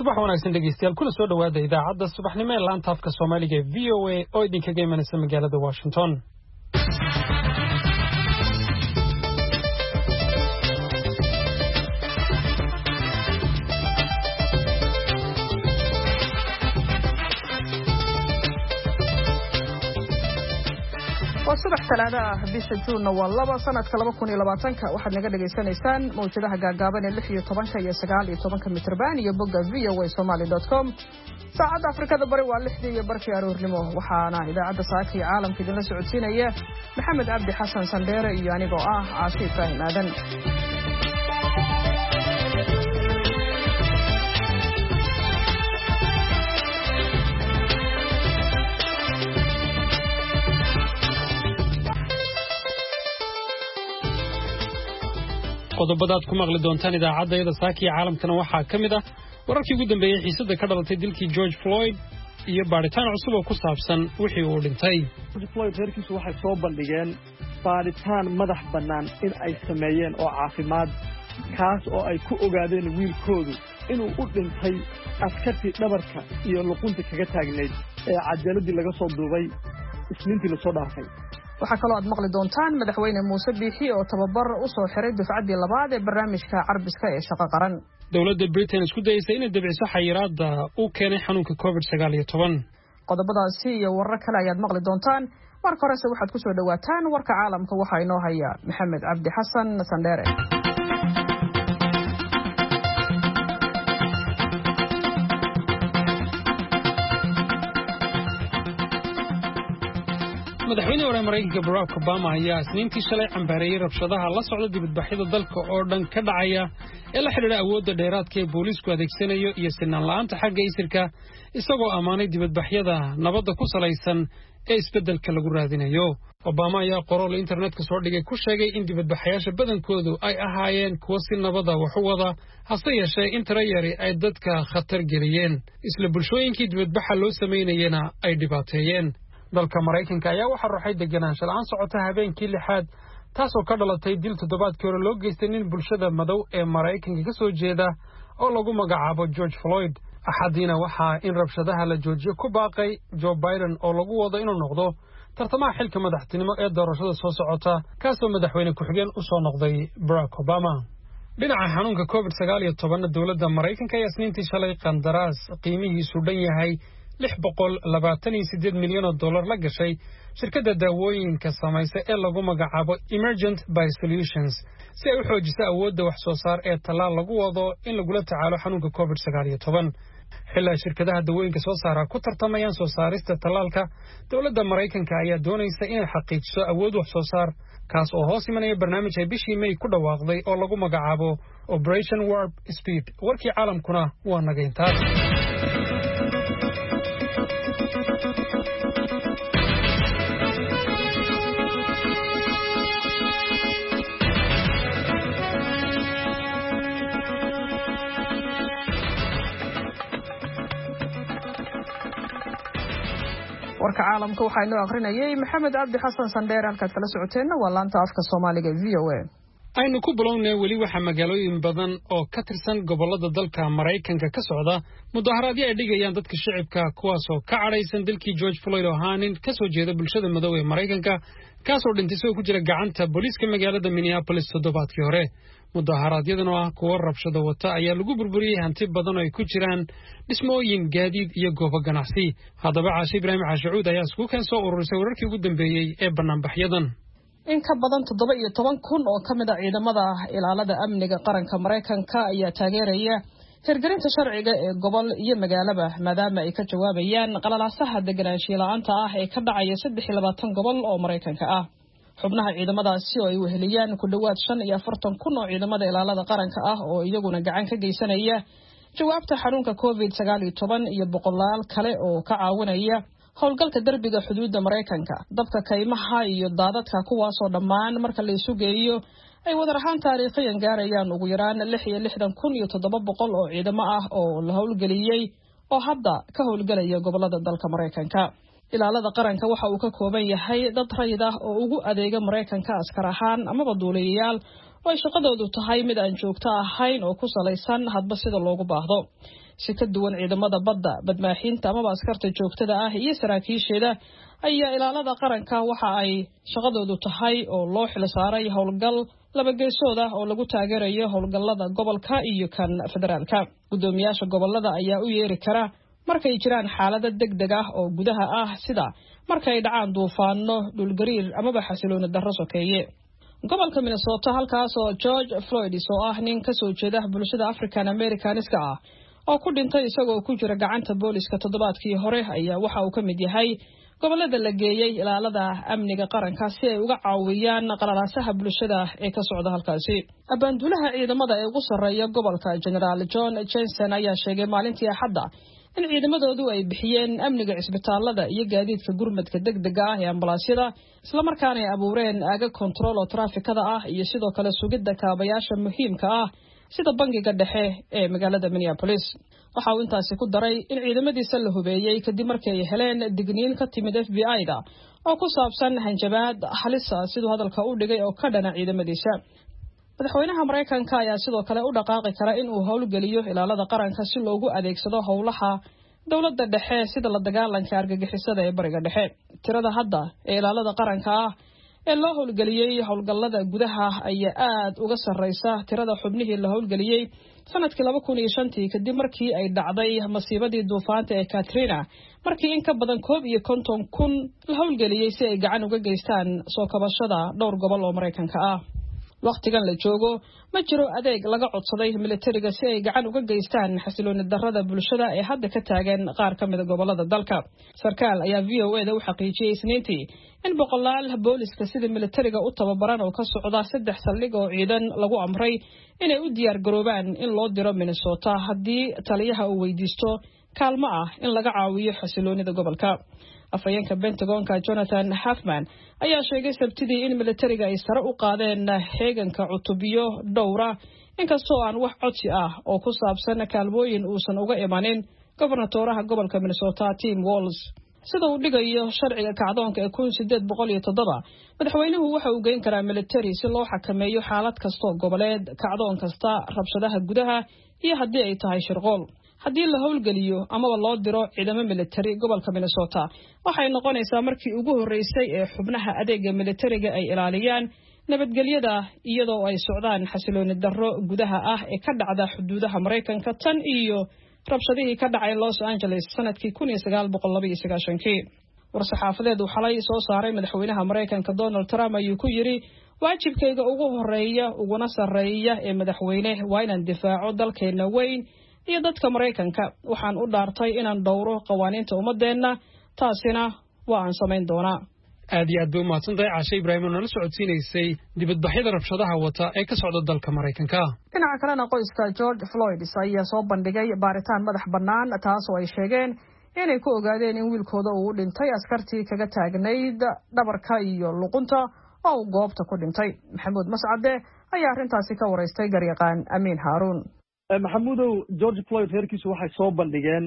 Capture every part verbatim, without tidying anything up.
subax wanaagsan dhegeystayaal kuna soo dhawaada idaacadda subaxnimo ee laanta afka Soomaaliga ee V O A oo idinkaga imanaysa magaalada Washington. وصبح ثلاثة bisha June waa laba sanadka laba kun iyo labaatanka waxaad naga dhageysanaysaan mowjadaha gaagaaban ee lix iyo toban iyo sagaal iyo toban mitirban iyo bogga v o a somali dot com saacadda Afrikada bari waa lixdii iyo barkii aroornimo waxaana idaacadda saaka iyo caalamka idinla socodsiinaya Maxamed Cabdi Xasan Sandheere iyo anigoo ah Caasi Ibrahim Aadan. qodobadaad ku maqli doontaan idaacadda saaki caalamkana waxa kamid ah wararkii ugu dambeeyay xiisada ka dhalatay dilkii George Floyd iyo baaritaan cusub oo ku saabsan wixii uu dhintay. George Floyd reerkiisu waxay soo bandhigeen baaritaan madax bannaan in ay sameeyeen oo caafimaad kaas oo ay ku ogaadeen wiilkoodu inuu u dhintay askartii dhabarka iyo luqunta kaga taagneyd ee cajaladii laga soo duubay isniintii la soo dhaafay. waxa kale oo aad maqli doontaan madaxweyne Muuse Biixi oo tababar u soo xiray dufcadii labaad ee barnaamijka carbiska ee shaqo qaran. dawladda Britain isku dayaysay inay dabciso xayiraadda uu keenay xanuunka covid sagaal iyo toban. qodobadaasi iyo warar kale ayaad maqli doontaan. marka horese waxaad ku soo dhawaataan warka caalamka waxa inoo haya Maxamed Cabdi Xasan Sandheere. madaxweyne hore Mareykanka Barack Obama ayaa isniintii shalay cambaareeyay rabshadaha la socda dibadbaxyada dalka oo dhan ka dhacaya ee la xiriira awoodda dheeraadka ee booliisku adeegsanayo iyo sinaan la'aanta xagga isirka isagoo amaanay dibadbaxyada nabadda ku salaysan ee isbeddelka lagu raadinayo. Obama ayaa qoraal internetka soo dhigay ku sheegay in dibadbaxayaasha badankoodu ay ahaayeen kuwa si nabada wax u wada hase yeeshee in tiro yari ay dadka khatar geliyeen isla bulshooyinkii dibadbaxa loo sameynayena ay dhibaateeyeen. dalka Mareykanka ayaa waxa ruuxay deganaansho la'aan socota habeenkii lixaad taasoo ka dhalatay dil toddobaadkii hore loo geystay nin bulshada madow ee Mareykanka ka soo jeeda oo lagu magacaabo George Floyd. axadiina waxa in rabshadaha la joojiyo ku baaqay Joe Biden oo lagu wado inuu noqdo tartamaha xilka madaxtinimo ee doorashada soo socota kaasoo madaxweyne ku-xigeen u soo noqday Barack Obama. dhinaca xanuunka covid sagaal iyo toban dawladda Mareykanka ayaa isniintii shalay qandaraas qiimihiisu dhan yahay lix boqol labaatan iyo siddeed milyan oo dollar la gashay shirkadda daawooyinka samaysa ee lagu magacaabo Emergent Biosolutions si ay u xoojiso awoodda wax soo saar ee talaal lagu wado in lagula tacaalo xanuunka covid sagaal iyo toban. xilli shirkadaha daawooyinka soo saara ku tartamayaan soo saarista talaalka dawladda Mareykanka ayaa doonaysa inay xaqiijiso awood wax soo saar kaas oo hoos imanaya barnaamij ay bishii May ku dhawaaqday oo lagu magacaabo Operation Warp Speed. warkii caalamkuna waa naga intaas. warka caalamka waxa inoo aqrinayay Maxamed Cabdi Xasan Sandheere halka kala socoteena waa laanta afka Soomaaliga V O A. aynu ku bilownay wali waxa magaalooyin badan oo ka tirsan gobolada dalka Mareykanka ka socda mudaharaadyo ay dhigayaan dadka shacabka kuwaas oo ka cadhaysan dilkii George Floyd oo haanin ka soo jeeda bulshada madow ee Mareykanka kaasoo dhintay soo ku jira gacanta booliiska magaalada Minneapolis toddobaadkii hore. mudaharaadyadana ah kuwa rabshado wata ayaa lagu burburiyay hanti badan oo ay ku jiraan dhismooyin gaadiid iyo goobo ganacsi. haddaba Caasi Ibrahim Caashuud ayaa isku kan soo ururisay wararkii ugu dambeeyay ee banaanbaxyadan. in ka badan toddoba iyo toban kun oo ka mid ah ciidamada ilaalada amniga qaranka Mareykanka ayaa taageeraya hirgelinta sharciga ee gobol iyo magaalaba maadaama ay ka jawaabayaan qalalaasaha deganaanshiyo la'aanta ah ee ka dhacaya saddex iyo labaatan gobol oo Mareykanka ah. xubnaha ciidamadaasi oo ay weheliyaan ku dhawaad shan iyo afartan kun oo ciidamada ilaalada qaranka ah oo iyaguna gacan ka geysanaya jawaabta xanuunka covid sagaal iyo toban iyo boqolaal kale oo ka caawinaya howlgalka darbiga xuduudda Mareykanka dabka kaymaha iyo daadadka kuwaas oo dhammaan marka la isu geeyo ay wada rahan taariikhiyan gaarayaan ugu yaraan lix iyo lixdan kun iyo toddoba boqol oo ciidamo ah oo la howlgeliyay oo hadda ka howlgalaya gobolada dalka Mareykanka. ilaalada qaranka waxa uu ka kooban yahay dad rayid ah oo ugu adeega Mareykanka askar ahaan ama duuliyayaal oo ay shaqadoodu tahay mid aan joogto ahayn oo ku salaysan hadba sida loogu baahdo. Si ka duwan ciidamada badda, badmaaxiinta amaba askarta joogtada ah iyo saraakiisheeda ayaa ilaalada qaranka waxa ay shaqadoodu tahay oo loo xil saaray howlgal laba geesood ah oo lagu taageerayo howlgallada gobolka iyo kan federaalka. Gudoomiyaasha gobolada ayaa u yeeri kara markay jiraan xaalado degdeg ah oo gudaha ah sida markay dhacaan duufaano, dhulgariir amaba xasilooni darro sokeeye. Gobolka Minnesota halkaas oo George Floyd oo ah nin ka soo jeeda bulshada African Americaniska ah oo ku dhintay isagoo ku jira gacanta booliska toddobaadkii hore ayaa waxa uu ka mid yahay gobolada la geeyay ilaalada amniga qaranka si ay uga caawiyaan qalalaasaha bulshada ee ka socda halkaasi. Abaanduulaha ciidamada ee ugu sarreeya gobolka General John Jensen ayaa sheegay maalintii Axadda in ciidamadoodu ay bixiyeen amniga cisbitaalada iyo gaadiidka gurmadka degdega ah ee ambalaasyada isla markaana ay abuureen aaga control oo traafikada ah iyo sidoo kale sugidda kaabayaasha muhiimka ah sida bangiga dhexe ee magaalada Minneapolis. waxa uu intaasi ku daray in ciidamadiisa la hubeeyay kadib markii ay heleen digniin ka timid F B I-da oo ku saabsan hanjabaad halis ah sidoo hadalka u dhigay oo ka dhana ciidamadiisa. madaxweynaha Mareykanka ayaa sidoo kale u dhaqaaqi kara in uu howlgeliyo ilaalada qaranka si loogu adeegsado howlaha dawladda dhexe sida la dagaalanka argagixisada ee bariga dhexe. tirada hadda ee ilaalada qaranka ah ee loo howlgeliyay howlgallada gudaha ayaa aad uga sarreysa tirada xubnihii la howlgeliyay sanadkii laba kun iyo shan kadib markii ay dhacday masiibadii duufaanta ee Katrina markii in ka badan koob iyo konton kun la howlgeliyay si ay gacan uga geystaan soo kabashada dhowr gobol oo Mareykanka ah. waqtigan la joogo ma jiro adeeg laga codsaday militariga si ay gacan uga geystaan xasilooni darrada bulshada ee hadda ka taagan qaar ka mid ah gobolada dalka. Sarkaal ayaa V O A da u xaqiijiyay Isniintii in boqolaal booliska sida militariga u tababaran oo ka socda saddex saldhig oo ciidan lagu amray inay u diyaar garoobaan in loo diro Minnesota haddii taliyaha uu weydiisto kaalmo ah in laga caawiyo xasiloonida gobolka. afayeenka Pentagonka Jonathan Hoffman ayaa sheegay Sabtidii in militariga ay sare u qaadeen heeganka cutubyo dhowra inkastoo aan wax codsi ah oo ku saabsan kaalmooyin uusan uga imanin gobernatoraha gobolka Minnesota Tim Walz. sida uu dhigayo sharciga kacdoonka ee kun sideed boqol iyo toddoba madaxweynuhu waxa uu geyn karaa militari si loo xakameeyo xaalad kasta oo goboleed, kacdoon kasta, rabshadaha gudaha iyo haddii ay tahay shirqool. haddii la howlgeliyo amaba loo diro ciidamo militari gobolka Minnesota waxay noqonaysaa markii ugu horeysay ee xubnaha adeega militariga ay ilaaliyaan nabadgelyada iyadoo ay socdaan xasilooni darro gudaha ah ee ka dhacda xuduudaha Mareykanka tan iyo rabshadihii ka dhacay Los Angeles sanadkii kun iyo sagaal boqol laba iyo sagaashan. war-saxaafadeed uu xalay soo saaray madaxweynaha Mareykanka Donald Trump ayuu ku yiri waajibkayga ugu horeeya uguna sarreeya ee madaxweyne waa inaan difaaco dalkeena weyn iyo dadka Mareykanka. waxaan u dhaartay inaan dhowro qawaaniinta ummadeena, taasina waa aan samayn doonaa. aad iyo aad bay u mahadsantahay Caashe Ibraahim oo nala socodsiinaysay dibadbaxyada rabshadaha wata ee ka socda dalka Mareykanka. dhinaca kalena qoyska George Floyd ayaa soo bandhigay baaritaan madax bannaan taas oo ay sheegeen inay ku ogaadeen in wiilkooda uu dhintay askartii kaga taagnayd dhabarka iyo luqunta oo uu goobta ku dhintay. Maxamuud Mascade ayaa arrintaasi ka wareystay garyaqaan Amiin Haruun. maxamuudow George Floyd reerkiisu waxay soo bandhigeen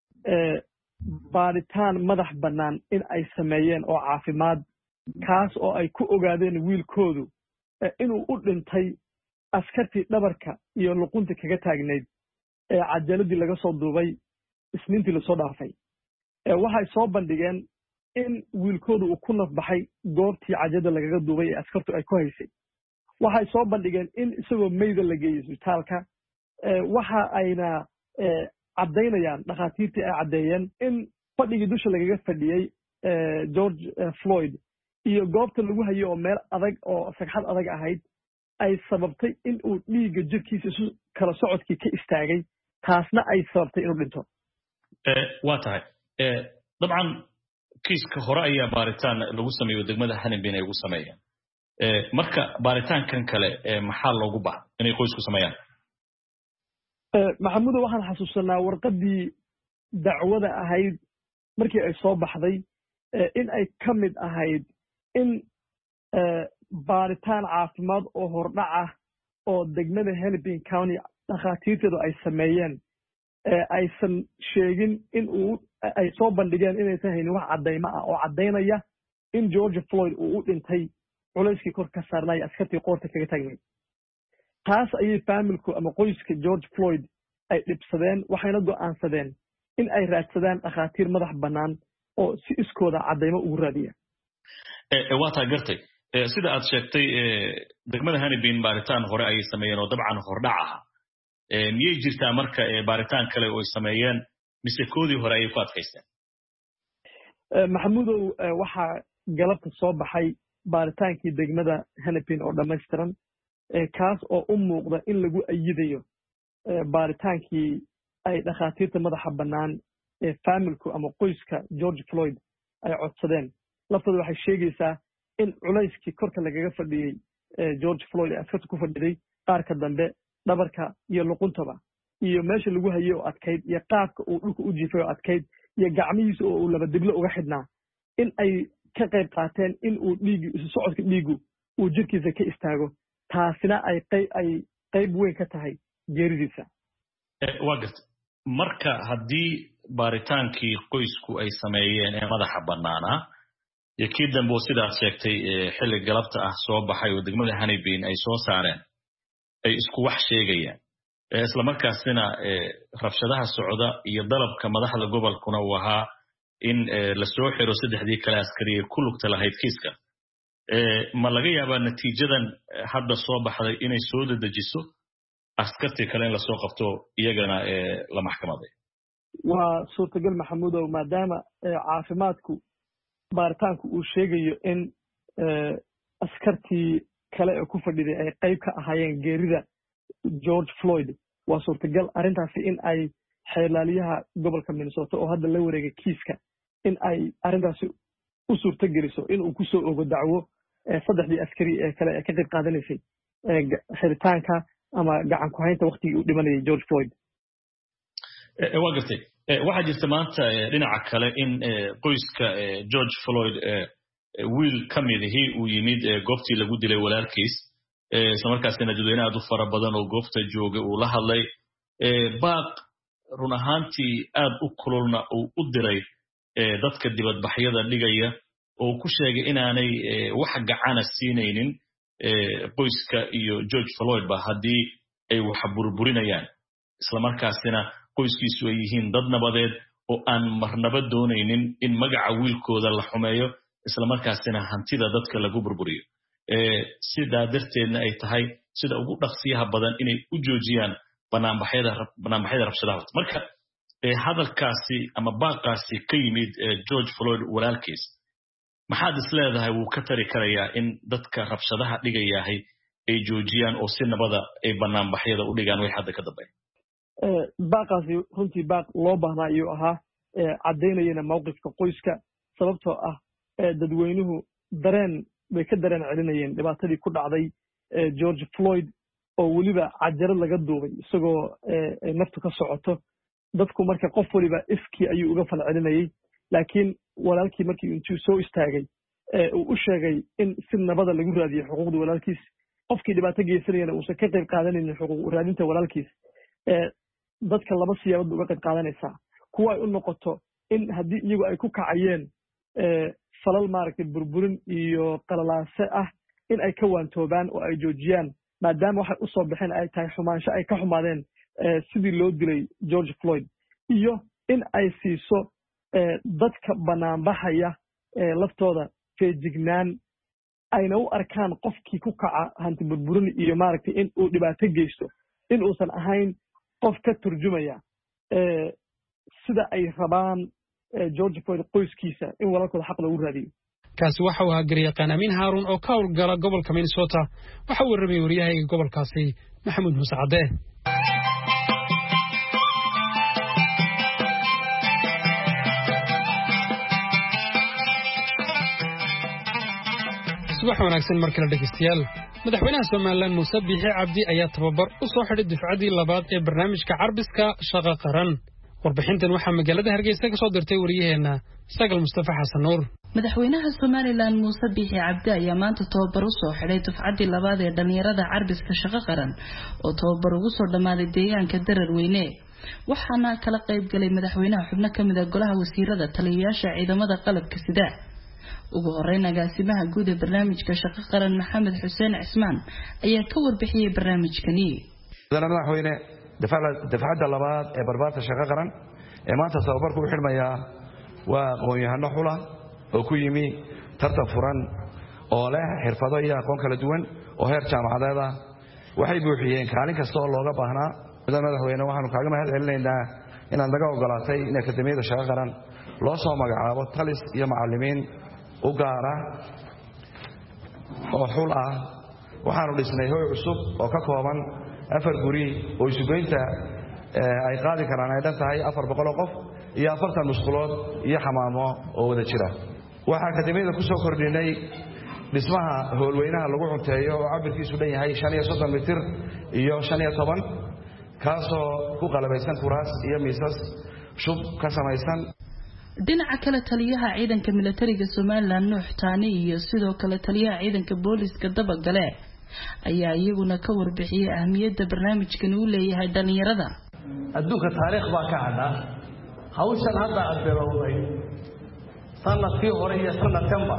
baaritaan madax bannaan in ay sameeyeen oo caafimaad kaas oo ay ku ogaadeen wiilkoodu inuu u dhintay askartii dhabarka iyo luqunta kaga taagnayd ee cajaladii laga soo duubay isniintii lasoo dhaafay. waxay soo bandhigeen in wiilkoodu uu ku nafbaxay goobtii cajalada lagaga duubay ee askartu ay ku haysay. waxay soo bandhigeen in isagoo meyda la geeyey isbitaalka. waxa ayna caddaynayaan dhakhaatiirtii ay caddeeyeen in fadhigii dusha lagaga fadhiyey George Floyd iyo goobta lagu hayay oo meel adag oo sagxad adag ahayd ay sababtay in uu dhiigga jirkiisa isu kala socodkii ka istaagay, taasna ay sababtay inuu dhinto. waa tahay dabcan kiiska hore ayaa baaritaan lagu sameeyo degmada Hannibin ay ugu sameeyeen. marka baaritaankan kale maxaa loogu baahan inay qoysku sameeyaan? maxamuudo waxaan xasuusanaa warqaddii dacwada ahayd markii ay soo baxday in ay ka mid ahayd in baaritaan caafimaad oo hordhac ah oo degmada Hennepin County dhakhaatiirteedu ay sameeyeen aysan sheegin in uu ay soo bandhigeen inaysan haynin wax caddaymo ah oo caddaynaya in George Floyd uu u dhintay culayskii kor ka saarnay askartii qoorta kaga taagnay. taas ayay familku ama qoyska George Floyd ay dhibsadeen waxayna go'aansadeen in ay raadsadaan dhakhaatiir madax bannaan oo si iskooda cadeymo ugu raadiya waa taa gartay sida aad sheegtay degmada Hannibin baaritaan hore ay sameeyeen oo dabcan hordhac ah miyay jirtaa marka baaritaan kale oo ay sameeyeen mise koodii hore ay ku adkaysteen maxamudow waxaa galabta soo baxay baaritaankii degmada Hannibin oo dhammaystiran kaas oo u muuqda in lagu ayidayo baaritaankii ay dhakhaatiirta madaxa bannaan ee familku ama qoyska George Floyd ay codsadeen laftooda waxay sheegaysaa in culayskii korka lagaga fadhiyey George Floyd ee askarta ku fadhiday qaarka dambe dhabarka iyo luquntaba iyo meesha lagu hayay oo adkayd iyo qaabka uu dhulka u jiifay oo adkayd iyo gacmihiisa oo uu laba diblo uga xidhnaa in ay ka qayb qaateen in uu dhiigi isu socodka dhiigu uu jirkiisa ka istaago taasina ay qayb ay qayb weyn ka tahay geeridiisa waa gartay marka haddii baaritaankii qoysku ay sameeyeen ee madaxa bannaanaa iyo kii dambe oo sidaad sheegtay xilli galabta ah soo baxay oo degmada Hannibin ay soo saareen ay isku wax sheegayaan isla markaasina rabshadaha socda iyo dalabka madaxda gobolkuna uu ahaa in la soo xiro saddexdii kale askari ee ku lugta lahayd kiiska ma laga yaabaa natiijadan hadda soo baxday inay soo dedejiso askartii kale in la soo qabto iyagana la maxkamaday waa suurtagal maxamuudow maadaama caafimaadku baaritaanku uu sheegayo in askartii kale ee ku fadhiday ay qayb ka ahaayeen geerida George Floyd waa suurtagal arrintaasi in ay xeelaaliyaha gobolka Minnesota oo hadda la wareegay kiiska in ay arrintaasi u suurta geliso in uu ku soo ogo dacwo saddexdii askari ee kale ee ka qayb qaadanaysay xiritaanka ama gacan ku haynta waqtigii uu dhimanayay George Floyd waa gartay waxaa jirta maanta dhinaca kale in qoyska George Floyd wiil ka mid ahi uu yimid goobtii lagu dilay walaalkiis isla markaasina dadweyne aad u fara badan oo goobta jooga uu la hadlay baaq run ahaantii aad u kululna uu u diray dadka dibadbaxyada dhigaya oo ku sheegay inaanay wax gacana siinaynin qoyska iyo George Floyd ba haddii ay wax burburinayaan isla markaasina qoyskiisu ay yihiin dad nabadeed oo aan marnaba doonaynin in magaca wiilkooda la xumeeyo isla markaasina hantida dadka lagu burburiyo sidaa darteedna ay tahay sida ugu dhaqsiyaha badan inay u joojiyaan banaanbaxyada banaanbaxyada rabshadaha marka hadalkaasi ama baaqaasi ka yimid George Floyd walaalkiis maxaad is leedahay wuu ka tari karayaa in dadka rabshadaha dhigayahay ay joojiyaan oo si nabada ay banaanbaxyada u dhigaan way hadda ka dambeeyay baaqaasi runtii baaq loo baahnaa ayuu ahaa caddaynayana mowqifka qoyska sababtoo ah dadweynuhu dareen bay ka dareen celinayeen dhibaatadii ku dhacday George Floyd oo weliba cajarad laga duubay isagoo naftu ka socoto dadku marka qof waliba iskii ayuu uga fal celinayay laakiin walaalkii markii intuu soo istaagay uu u sheegay in si nabada lagu raadiyo xuquuqda walaalkiis qofkii dhibaato geysanayana uusan ka qayb qaadanaynin xuquuq raadinta walaalkiis dadka laba siyaabood uga qayb qaadanaysaa kuwa ay u noqoto in haddii iyagu ay ku kacayeen falal maaragtay burburin iyo qalalaase ah in ay ka waantoobaan oo ay joojiyaan maadaama waxay u soo baxeen ay tahay xumaansho ay ka xumaadeen sidii loo dilay George Floyd iyo in ay siiso dadka banaanbaxaya laftooda feejignaan ayna u arkaan qofkii ku kaca hanti burburin iyo maaragtay in uu dhibaato geysto in uusan ahayn qof ka turjumaya sida ay rabaan George Floyd qoyskiisa in walaalkooda xaq lagu raadiyo kaasi waxa uu ahaa garyaqaan Amiin Haarun oo ka howlgala gobolka Minnesota waxa uu rabay wariyahayga gobolkaasi Maxamuud Muuse Cadde subax wanaagsan mar kale dhegeystayaal madaxweynaha Soomaaliland Muuse Biixi Cabdi ayaa tababar u soo xidhay dufcadii labaad ee barnaamijka carbiska shaqo qaran warbixintan waxaa magaalada Hargeysa ka soo dirtay wariyaheena Sagal Mustafa Xasan Nuur madaxweynaha Soomaaliland Muuse Biixi Cabdi ayaa maanta tababar u soo xidhay dufcadii labaad ee dhalinyarada carbiska shaqo qaran oo tababar ugu soo dhamaaday deegaanka Dararweyne waxaana kala qayb galay madaxweynaha xubno kamid ah golaha wasiirada taliyayaasha ciidamada qalabka sida ugu horeyn agaasimaha guud ee barnaamijka shaqo qaran Maxamed Xuseen Cismaan ayaa ka warbixiyay barnaamijkani. madaxweyne dafcadda labaad ee barbaarta shaqo qaran ee maanta tababarku u xirmaya waa aqoon-yahano xula oo ku yimi tartan furan oo leh xirfado iyo aqoon kala duwan oo heer jaamacadeed ah waxay buuxiyeen kaalin kasta oo looga baahnaa. madaxweyne waxaanu kaaga mahad celinaynaa inaad naga ogolaatay in akademiyada shaqo qaran loo soo magacaabo talis iyo macallimiin u gaara oo xul ah. waxaanu dhisnay hooy cusub oo ka kooban afar guri oo isugeynta ay qaadi karaan ay dhan tahay afar boqol oo qof iyo afartan musqulood iyo xamaamo oo wada jira. waxaa akademiyada ku soo kordhinay dhismaha howlweynaha lagu cunteeyo oo cabirkiisu dhan yahay shan iyo soddon mitir iyo shan iyo toban kaasoo ku qalabaysan kuraas iyo miisas shub ka samaysan. dhinaca kale taliyaha ciidanka militariga Soomaaliland Nuux Taani iyo sidoo kale taliyaha ciidanka booliska Dabagale ayaa iyaguna ka warbixiyay ahmiyadda barnaamijkan uu leeyahay dhalinyarada. adduunka taariikh baa ka hadha hawshan hadda aad bilowday sanadkii hore iyo sanadkanba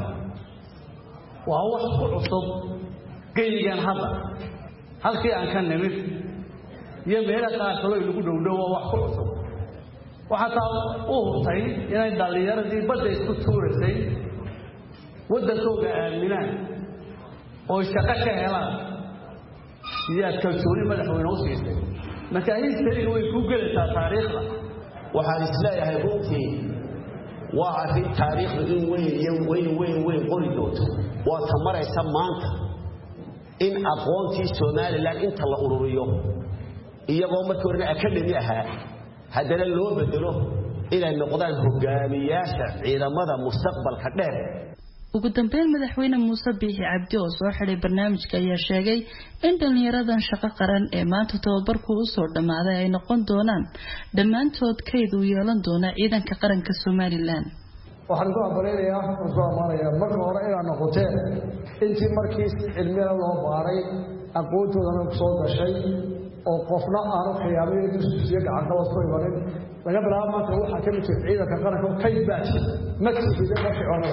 waa wax ku cusub geeyigan hadda halkii aan ka nimid iyo meelaha qaar kale lagu dhowdhow waa wax ku cusub. waxaa taa u hurtay inay dhalinyaradii badda isku tuuraysay waddankooga aaminaan oo shaqo ka helaan iyaad kalsooni madaxweyne u siisay. makaahistariga way ku gelaysaa taariikhda. waxaan isleeyahay runtii waa arrin taariikhda in weyn iyo weyn weyn weyn qori doonto. waa ta maraysa maanta in aqoontii Soomaaliland inta la ururiyo iyagoo markii hore akademi ahaa haddana loo bedelo inay noqdaan hogaamiyaasha ciidamada mustaqbalka dheer. ugu dambeyn madaxweyne Muuse Biixi Cabdi oo soo xiray barnaamijka ayaa sheegay in dhalinyaradan shaqo qaran ee maanta tababarku u soo dhamaaday ay noqon doonaan dhammaantood kayd u yeelan doona ciidanka qaranka Soomaaliland. waxaan ku abaleynayaa oo soo amaanaya marka hore inaad noqoteen intii markii cilmiga loo baaray aqoontoodana ku soo gashay oo qofna aanu qiyaamay dushiisa gacan qabad ku imanin laga bilaabo maanta waxaa ka mid ah ciidanka qaranka kayd baashi magtiisa ka fiicnaa.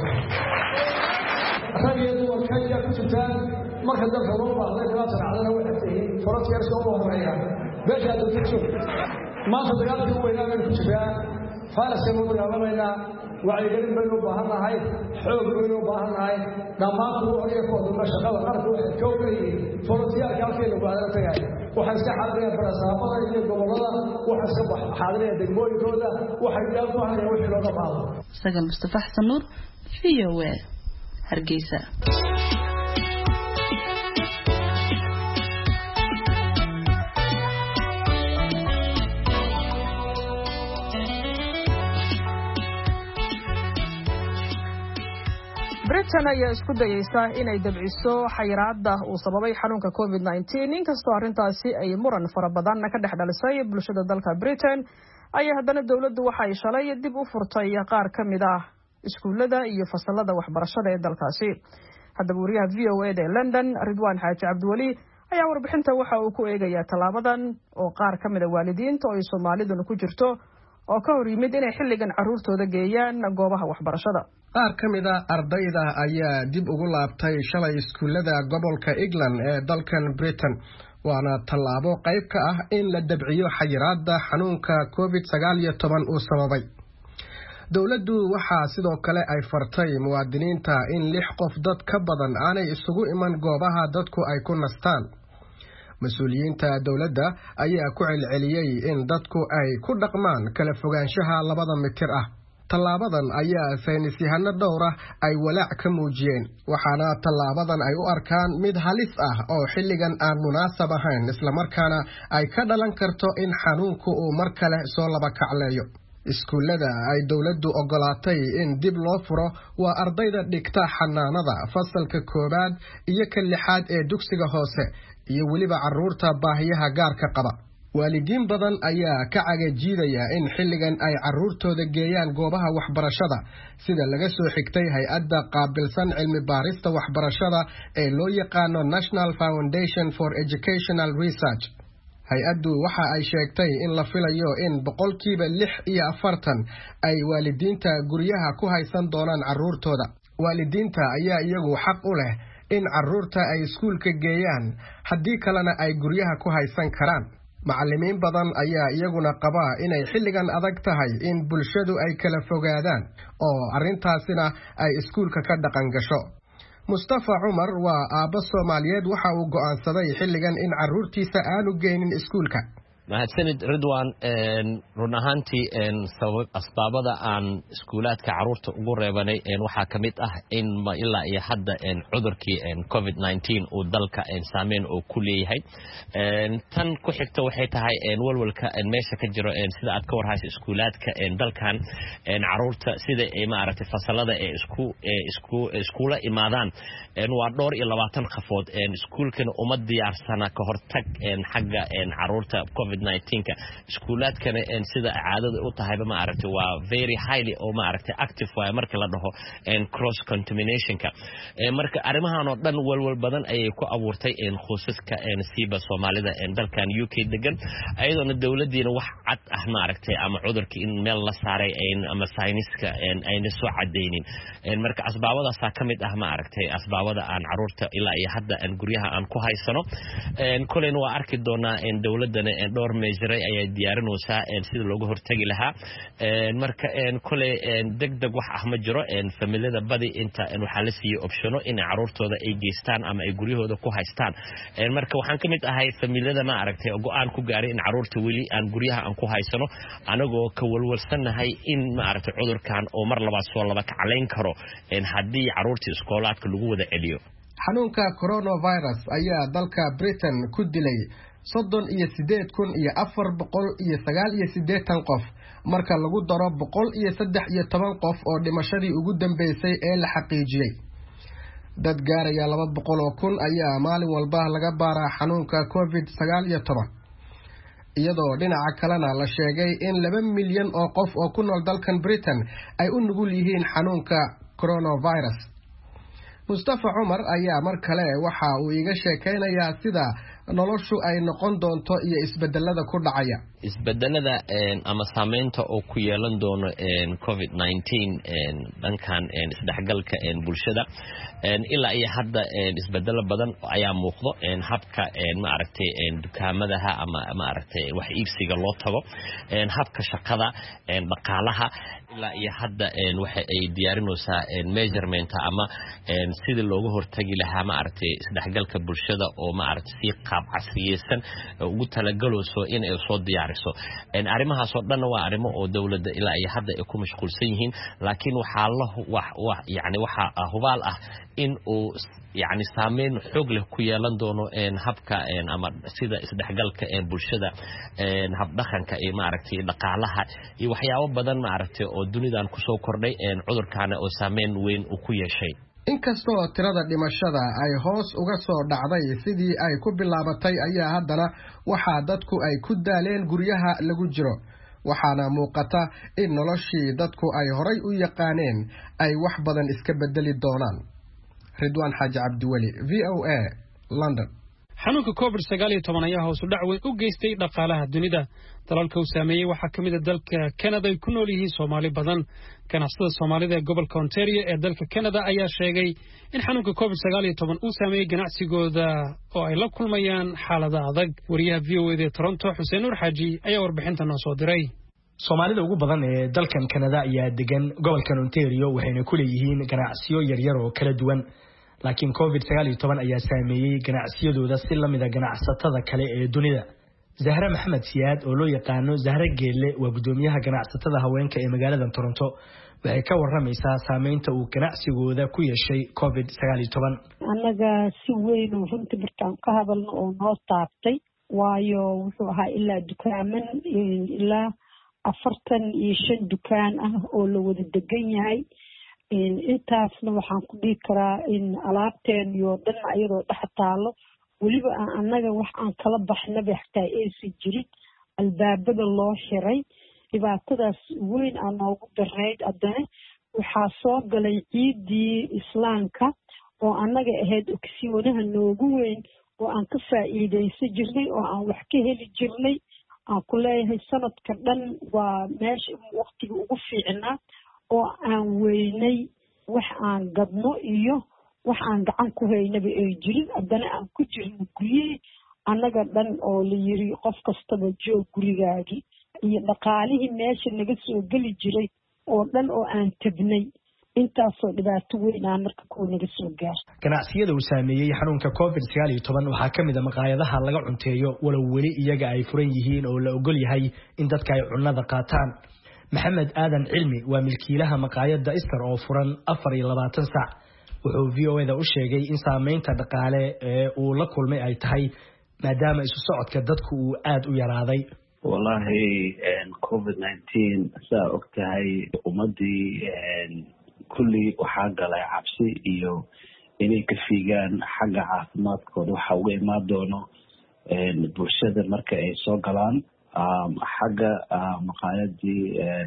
raggeedu waa kayd ku jirtaan marka dalka loo baahday kalaas raacdana waxay tahay frontier soo horeeya beesha dadku maanta dagaalkii weynaa ku jiraa faras ka mudanaynaa wacyigelin baynu u baahannahay xoog baynu u baahannahay dhammaan kuwa hore ku wadada shaqada qaranka waxay ka weeyeen frontier halkeena baadana tagay. waxaan iska xadriyaa farasaabada iyo gobolada waxaan iska bax xadriyaa degmooyinkooda waxay diyaar ku ahaayeen wixii looga baahdo. Sagal Mustafa Xasan Nuur V O A Hargeysa. Britain ayaa isku dayaysa inay dabciso xayiraadda uu sababay xanuunka covid nineteen inkastoo arrintaasi ay muran fara badan ka dhex dhalisay bulshada dalka Britain ayaa haddana dawladdu waxay shalay dib u furtay qaar ka mid ah iskuulada iyo fasalada waxbarashada ee dalkaasi. haddaba wariyaha V O A ee London Ridwaan Xaaji Cabdiwali ayaa warbixinta waxa uu ku eegayaa talaabadan oo qaar ka mid ah waalidiinta oo Soomaaliduna ku jirto oo ka hor yimid inay xilligan carruurtooda geeyaan goobaha waxbarashada. qaar ka mid ah ardayda ayaa dib ugu laabtay shalay iskuulada gobolka England ee dalkan Britain waana tallaabo qayb ka ah in la dabciyo xayiraadda xanuunka covid sagaal iyo toban uu sababay. dawladdu waxaa sidoo kale ay fartay muwaadiniinta in lix qof dad ka badan aanay isugu iman goobaha dadku ay ku nastaan. mas-uuliyiinta dawladda ayaa ku celceliyay in dadku ay ku dhaqmaan kala fogaanshaha labada mitir ah. tallaabadan ayaa saynisyahano dhowr ah ay walaac ka muujiyeen waxaana tallaabadan ay u arkaan mid halis ah oo xilligan aan munaasab ahayn islamarkaana ay ka dhalan karto in xanuunku uu mar kale soo laba kacleeyo. iskuullada ay dawladdu ogolaatay in dib loo furo waa ardayda dhigta xanaanada fasalka koowaad iyo ka lixaad ee dugsiga hoose iyo weliba carruurta baahiyaha gaarka qaba. waalidiin badan ayaa ka cagajiidaya in xilligan ay carruurtooda geeyaan goobaha waxbarashada sida laga soo xigtay hay-adda qaabilsan cilmi baarista waxbarashada ee loo yaqaano National Foundation for Educational Research. hay-addu waxa ay sheegtay in la filayo in boqolkiiba lix iyo afartan ay waalidiinta guryaha ku haysan doonaan carruurtooda. waalidiinta ayaa iyagu xaq u leh in carruurta ay iskuulka geeyaan haddii kalena ay guryaha ku haysan karaan. macallimiin badan ayaa iyaguna qaba inay xilligan adag tahay in bulshadu ay kala fogaadaan oo arrintaasina ay iskuulka ka dhaqan gasho. Mustafa Umar waa aabbo Soomaaliyeed waxa uu go'aansaday xilligan in carruurtiisa aanu geynin iskuulka. mahadsanid Ridwan run ahaantii asbaabada aan iskuulaadka carruurta ugu reebanay waxaa ka mid ah in ilaa iyo hadda cudurkii covid nineteen uu dalka saameyn oo ku leeyahay. tan ku xigta waxay tahay walwalka meesha ka jiro sida aad ka warhayso iskuulaadka dalkan carruurta sida ay maaragtay fasalada ee isku isku iskuula imaadaan waa dhowr iyo labaatan qafood iskuulkana uma diyaarsana ka hortag xagga carruurta covid nineteen ka iskuulaadkana sida caadada u tahay ma aragtay waa very highly oo ma aragtay active way marka la dhaho cross contamination ka marka arimahan oo dhan walwal badan ayay ku abuurtay in qoysaska siiba Soomaalida dalkan U K degan ayadoo dawladdiina wax cad ah ma aragtay ama cudurka in meel la saaray ama sayniska ayna soo cadeynin marka asbaabadaas ka mid ah ma aragtay asbaabada aan carruurta ilaa iyo hadda aan guryaha aan ku haysano kuleen waa arki doonaa in dawladana dhowr measure ay diyaarinaysaa sida looga hortagi lahaa marka kule degdeg wax ah ma jiro familiyada badi inta waxa la siiyay optiono in carruurtooda ay geystaan ama ay guryahooda ku haystaan marka waxaan ka mid ahay familiyada ma aragtay go'aan ku gaaray in carruurta wali aan guryaha aan ku haysano anagoo ka walwalsanahay in ma aragtay cudurkan oo mar labaad soo laba ka caleyn karo haddii carruurta iskoolaadka lagu wada celiyo. xanuunka coronavirus ayaa dalka Britain ku dilay soddon iyo sideed kun iyo afar boqol iyo sagaal iyo siddeetan qof marka lagu daro boqol iyo saddex iyo toban qof oo dhimashadii ugu dambeysay ee la xaqiijiyay. dad gaaraya laba boqol oo kun ayaa maalin walba laga baaraa xanuunka covid sagaal iyo toban iyadoo dhinaca kalena la sheegay in laba milyan oo qof oo ku nool dalkan Britain ay u nugul yihiin xanuunka coronavirus. Mustafa Umar ayaa mar kale waxa uu iga sheekaynayaa sida noloshu ay noqon doonto iyo isbedelada ku dhacaya. isbedelada ama saameynta oo ku yeelan doono covid nineteen dhankan isdhexgalka bulshada ilaa iyo hadda isbedelo badan ayaa muuqdo habka ma aragtay dukaamadaha ama ma aragtay wax iibsiga loo tago habka shaqada dhaqaalaha ilaa iyo hadda waxa ay diyaarinaysaa measurement ama sida looga hortagi lahaa ma aragtay isdhexgalka bulshada oo ma aragtay si qaab casriyeysan ugu talagalooso in ay soo diyaariso arrimahaas oo dhan waa arrimo oo dawladda ilaa iyo hadda ay ku mashquulsan yihiin laakiin waxa la wax yani waxa hubaal ah in uu يعني سامين حقل كيالن دونو إن هبكا إن أما سيدا إسدحجلك إن برشدة إن هب دخن كإيه معركتي دقالها يوحياو بدن معركتي أو دنيا دان كسو كردي إن عذر كان أو سامين وين وكويا شيء. inkastoo tirada dhimashada ay hoos uga soo dhacday sidii ay ku bilaabatay ayaa haddana waxa dadku ay ku daaleen guryaha lagu jiro waxaana muuqata in noloshii dadku ay horay u yaqaaneen ay wax badan iska bedeli doonaan. Ridwan Xaaji Cabdiwali V O A London. xanuunka covid sagaal iyo toban ayaa hoos u dhac weyn u geystay dhaqaalaha dunida. dalalka uu saameeyay waxaa ka mid ah dalka Canada ay ku nool yihiin Soomaali badan. ganacsatada Soomaalida ee gobolka Ontario ee dalka Canada ayaa sheegay in xanuunka covid sagaal iyo toban uu saameeyay ganacsigooda oo ay la kulmayaan xaalada adag. wariyaha V O A ee Toronto Xuseen Nur Xaaji ayaa warbixinta noo soo diray. Soomaalida ugu badan ee dalkan Canada ayaa degan gobolka Ontario waxayna ku leeyihiin ganacsiyo yaryar oo kala duwan. laakiin covid sagaal iyo toban ayaa saameeyay ganacsiyadooda si la mid ah ganacsatada kale ee dunida. Zahra Maxamed Siyaad oo loo yaqaano Zahra Geelle waa gudoomiyaha ganacsatada haweenka ee magaalada Toronto waxay ka waramaysaa saameynta uu ganacsigooda ku yeeshay covid sagaal iyo toban. Anaga si weyn oo runtii birtaan ka hadalno oo noo taabtay waayo wuxuu ahaa ilaa dukaaman ilaa afartan iyo shan dukaan ah oo la wada degan yahay. intaasna waxaan ku dhigi karaa in alaabteen iyo dhan ayadoo dhex taalo weliba aan annaga wax aan kala baxnaba xataa aysan jirin albaabada loo xiray dhibaatadaas weyn aan noogu darayd haddana waxaa soo galay ciidii islaamka oo annaga ahayd ogsiyoonaha noogu weyn oo aan ka faa'iidaysan jirnay oo aan wax ka heli jirnay aan ku leeyahay sanadka dhan waa meesha waqtiga ugu fiicnaa oo aan weynay wax aan gadno iyo wax aan gacan ku haynaba ay jirin haddana aan ku jirno guryihii annaga dhan oo la yiri qof kastaba joog gurigaagii iyo dhaqaalihii meesha naga soo geli jiray oo dhan oo aan tabnay intaasoo dhibaato weyn aan marka kuwa naga soo gaarto ganacsiyada uu saameeyey xanuunka covid sagaal iyo toban waxaa ka mid a maqaayadaha laga cunteeyo walow weli iyaga ay furan yihiin oo la ogol yahay in dadka ay cunnada qaataan maxamed aadan cilmi waa milkiilaha maqaayadda Ister oo furan afar iyo labaatan saac wuxuu v o a da u sheegay in saameynta dhaqaale ee uu la kulmay ay tahay maadaama isu socodka dadku uu aad u yaraaday wallahi covid nineteen saa ogtahay ummadii kulli waxaa galay cabsi iyo inay ka fiigaan xagga caafimaadkooda waxa uga imaan doono bulshada marka ay soo galaan xagga maqaayadii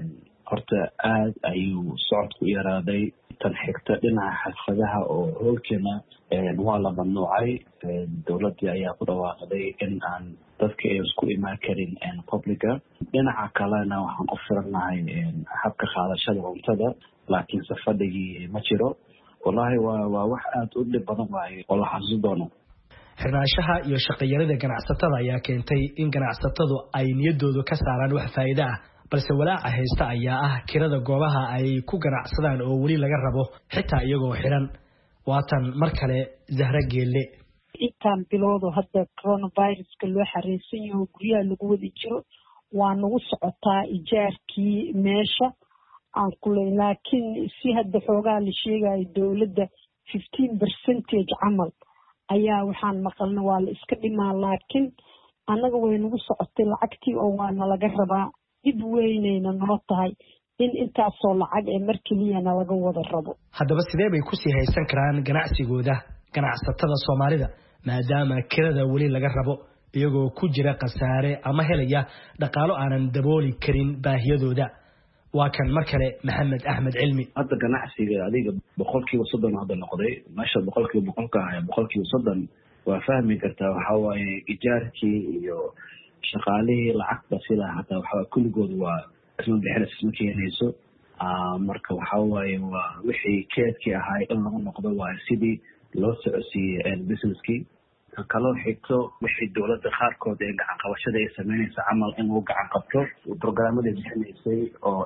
horta aad ayuu socodku u yaraaday tan xigta dhinaca xirfadaha oo hoolkeena waa la mamnuucay dowladii ayaa ku dhawaaqday in aan dadka ay isku imaan karin publica dhinaca kalena waxaan ku firannahay habka qaadashada cuntada laakiinse fadhigii ma jiro wallahi waa waa wax aad u dhib badan waaye oo la xasuusin doono xirnaanshaha iyo shaqayarada ganacsatada ayaa keentay in ganacsatadu ay niyadoodu ka saaraan wax faa'iido ah balse walaaca haysta ayaa ah kirada goobaha ay ku ganacsadaan oo weli laga rabo xitaa iyagoo xiran waatan mar kale Zahra Geelle intaan bilowdo hadda coronaviruska loo xareysan yahay guryaha lagu wada jiro waa nagu socotaa ijaarkii meesha aan kulay laakiin si hadda xoogaa la sheegayo dowladda fifteen percentage camal ayaa waxaan maqalna waa la iska dhimaa laakiin annaga way nagu socotay lacagtii oo waana laga rabaa dib weynayna noo tahay in intaasoo lacag ee mar keliyana laga wada rabo haddaba sidee bay kusii haysan karaan ganacsigooda ganacsatada Soomaalida maadaama kirada weli laga rabo iyagoo ku jira khasaare ama helaya dhaqaalo aanan dabooli karin baahiyadooda waa kan mar kale Maxamed Ahmed Cilmi hadda ganacsiga adiga boqolkiiba soddon hadda noqday meesha boqolkiiba boqolka ah boqolkiiba soddon waa fahmi kartaa waxa waaye ijaarkii iyo shaqaalihii lacagta sida hataa waxa kulligood waa isma bixinayso isma keenayso marka waxa waaye waa wixii keedkii ahaa in lagu noqdo waa sidii loo socodsiiyey businesskii kaloo xigto wixii dowladda qaarkood ee gacan qabashada ay sameynaysa camal in uu gacan qabto programmada bixinaysay oo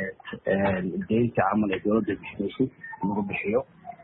ahayd deynta camal ee dowladda bixinaysay lagu bixiyo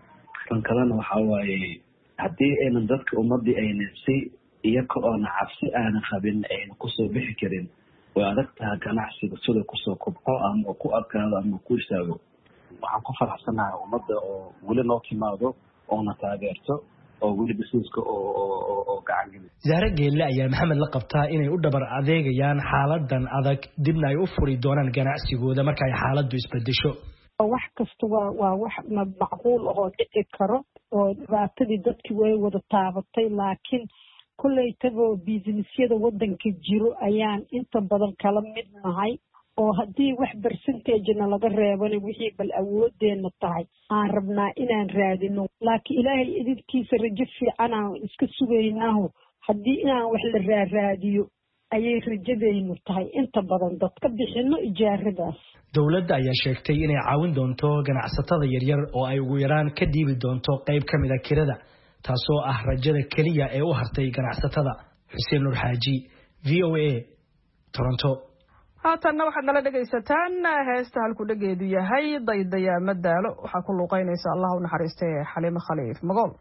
kan kalena waxa waaye haddii aynan dadka ummadii aynan si iyaga oona cabsi aanan qabin aynan kusoo bixi karin way adag tahay ganacsiga sida kusoo kobco ama ku adkaado ama ku istaago waxaan ku faraxsanahay ummadda oo weli noo timaado oona taageerto oo weli businesska oo oo oo gacan gelin Zahra Geelle ayaa Maxamed la qabtaa inay u dhabar adeegayaan xaaladan adag dibna ay u furi doonaan ganacsigooda marka ay xaaladdu isbedesho wax kasta waa waa wax macquul oo dhici karo oo dhibaatadii dadkii way wada taabatay laakiin kullaytaba businessyada wadanka jiro ayaan inta badan kala mid nahay oo haddii wax percentage-na laga reebana wixii bal awoodeena tahay aan rabnaa inaan raadino laakiin ilaahay idinkiisa rajo fiican aan iska sugaynaaho haddii inaan wax la raaraadiyo ayay rajadaynu tahay inta badan dadka bixino ijaaradaas dowladda ayaa sheegtay inay caawin doonto ganacsatada yaryar oo ay ugu yaraan ka dhiibi doonto qayb ka mid a kirada taasoo ah rajada keliya ee u hartay ganacsatada Xuseen Nur Xaaji V O A Toronto haatanna waxaad nala dhegaysataan heesta halku dhageedu yahay daydaya madaalo waxaa ku luuqaynaysa allah u naxariistay Xaliimo Khaliif Magool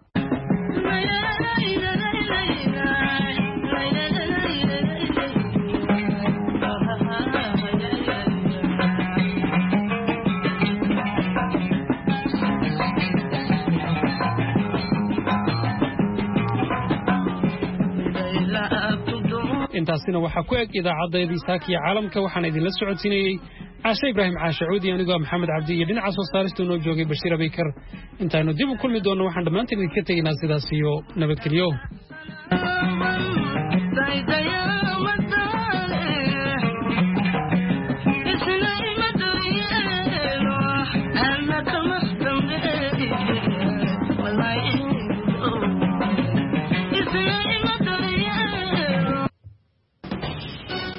intaasina waxaa ku eg idaacadeedii saakiya caalamka waxaan idinla socodsiinayay caashe ibraahim caashe cuudi anigoo maxamed cabdi iyo dhinaca soo saarista noo joogay bashiir abeykar intaanu dib u kulmi doonno waxaan dhammaanteen idinka tegaynaa sidaas iyo nabadgelyo